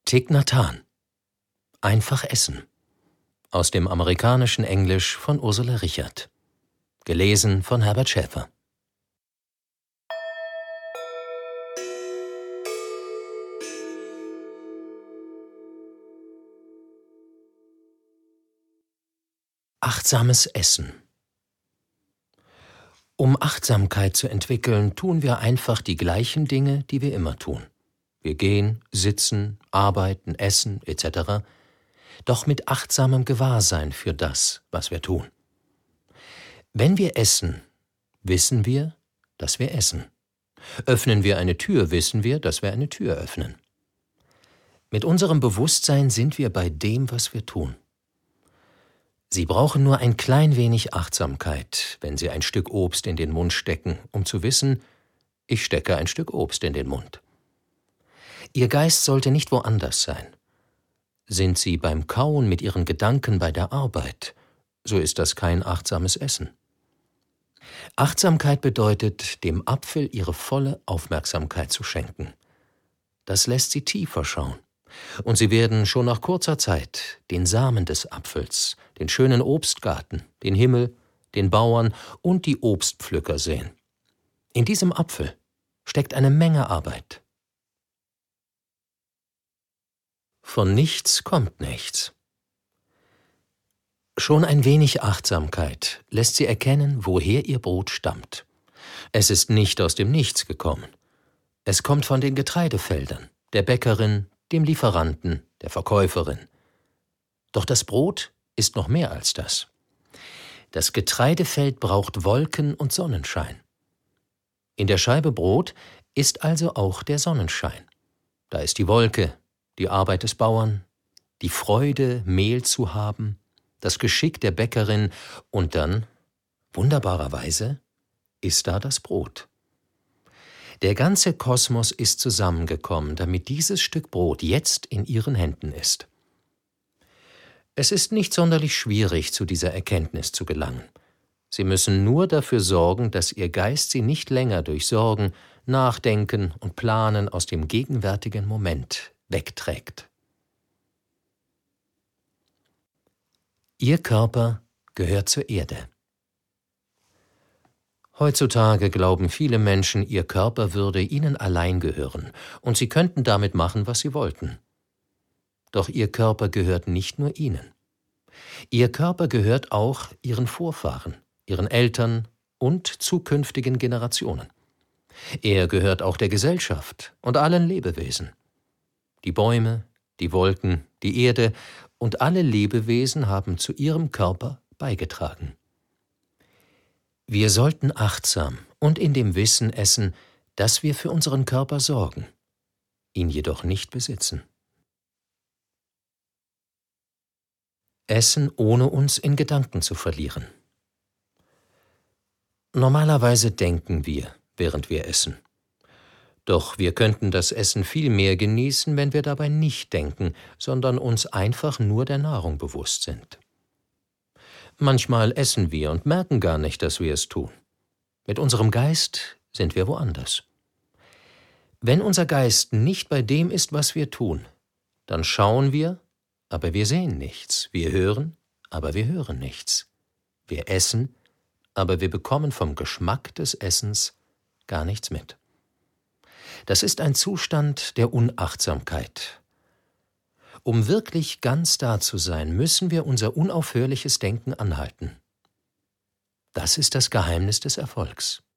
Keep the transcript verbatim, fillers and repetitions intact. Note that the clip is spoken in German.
Thich Nhat Hanh. Einfach essen. Aus dem amerikanischen Englisch von Ursula Richard. Gelesen von Herbert Schäfer. Achtsames Essen. Um Achtsamkeit zu entwickeln, tun wir einfach die gleichen Dinge, die wir immer tun. Wir gehen, sitzen, arbeiten, essen et cetera, doch mit achtsamem Gewahrsein für das, was wir tun. Wenn wir essen, wissen wir, dass wir essen. Öffnen wir eine Tür, wissen wir, dass wir eine Tür öffnen. Mit unserem Bewusstsein sind wir bei dem, was wir tun. Sie brauchen nur ein klein wenig Achtsamkeit, wenn Sie ein Stück Obst in den Mund stecken, um zu wissen, ich stecke ein Stück Obst in den Mund. Ihr Geist sollte nicht woanders sein. Sind Sie beim Kauen mit Ihren Gedanken bei der Arbeit, so ist das kein achtsames Essen. Achtsamkeit bedeutet, dem Apfel Ihre volle Aufmerksamkeit zu schenken. Das lässt Sie tiefer schauen. Und Sie werden schon nach kurzer Zeit den Samen des Apfels, den schönen Obstgarten, den Himmel, den Bauern und die Obstpflücker sehen. In diesem Apfel steckt eine Menge Arbeit. Von nichts kommt nichts. Schon ein wenig Achtsamkeit lässt Sie erkennen, woher Ihr Brot stammt. Es ist nicht aus dem Nichts gekommen. Es kommt von den Getreidefeldern, der Bäckerin, dem Lieferanten, der Verkäuferin. Doch das Brot ist noch mehr als das. Das Getreidefeld braucht Wolken und Sonnenschein. In der Scheibe Brot ist also auch der Sonnenschein. Da ist die Wolke, die Arbeit des Bauern, die Freude, Mehl zu haben, das Geschick der Bäckerin und dann, wunderbarerweise, ist da das Brot. Der ganze Kosmos ist zusammengekommen, damit dieses Stück Brot jetzt in Ihren Händen ist. Es ist nicht sonderlich schwierig, zu dieser Erkenntnis zu gelangen. Sie müssen nur dafür sorgen, dass Ihr Geist Sie nicht länger durch Sorgen, Nachdenken und Planen aus dem gegenwärtigen Moment wegträgt. Ihr Körper gehört zur Erde. Heutzutage glauben viele Menschen, ihr Körper würde ihnen allein gehören und sie könnten damit machen, was sie wollten. Doch ihr Körper gehört nicht nur ihnen. Ihr Körper gehört auch ihren Vorfahren, ihren Eltern und zukünftigen Generationen. Er gehört auch der Gesellschaft und allen Lebewesen. Die Bäume, die Wolken, die Erde und alle Lebewesen haben zu ihrem Körper beigetragen. Wir sollten achtsam und in dem Wissen essen, dass wir für unseren Körper sorgen, ihn jedoch nicht besitzen. Essen, ohne uns in Gedanken zu verlieren. Normalerweise denken wir, während wir essen. Doch wir könnten das Essen viel mehr genießen, wenn wir dabei nicht denken, sondern uns einfach nur der Nahrung bewusst sind. Manchmal essen wir und merken gar nicht, dass wir es tun. Mit unserem Geist sind wir woanders. Wenn unser Geist nicht bei dem ist, was wir tun, dann schauen wir, aber wir sehen nichts. Wir hören, aber wir hören nichts. Wir essen, aber wir bekommen vom Geschmack des Essens gar nichts mit. Das ist ein Zustand der Unachtsamkeit. Um wirklich ganz da zu sein, müssen wir unser unaufhörliches Denken anhalten. Das ist das Geheimnis des Erfolgs.